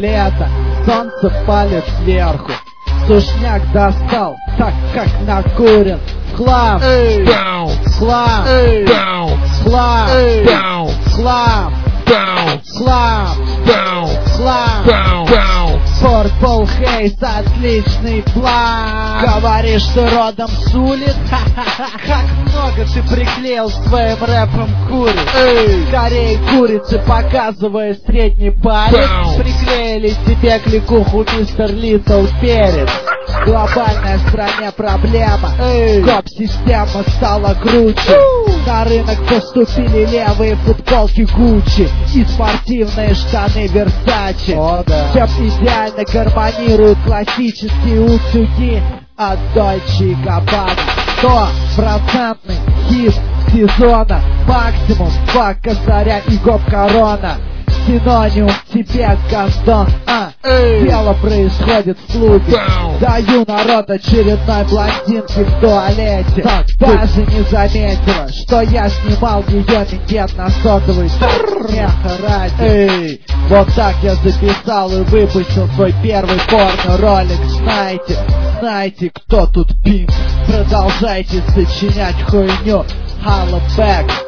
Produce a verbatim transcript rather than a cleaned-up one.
лето, солнце палит сверху. Сушняк достал, так как накурен. Хлам, хлам, хлам, хлам, хлам, хлам. Purple Haze, отличный план. Говоришь, ты родом с улиц? Как много ты приклеил своим рэпом куриц. Скорее курицы, показывая средний палец. Приклеили себе кликуху мистер Литл Перец. Глобальная в стране проблема. Коп-система стала круче. На рынок поступили левые футболки Гуччи и спортивные штаны Версачи. Чем идеально гармонируют классические утюги от Дольче и Габбана. Стопроцентный хит сезона. Максимум два косаря и гоп-корона. Синоним тебе, Гастон, а дело происходит в клубе. Даю народ очередной блондинки в туалете. Даже не заметила, что я снимал ее минет на сотовый. Смеха ради. Эй, вот так я записал и выпустил свой первый порно-ролик. Знаете, знаете, кто тут пинг? Продолжайте сочинять хуйню. Holla back.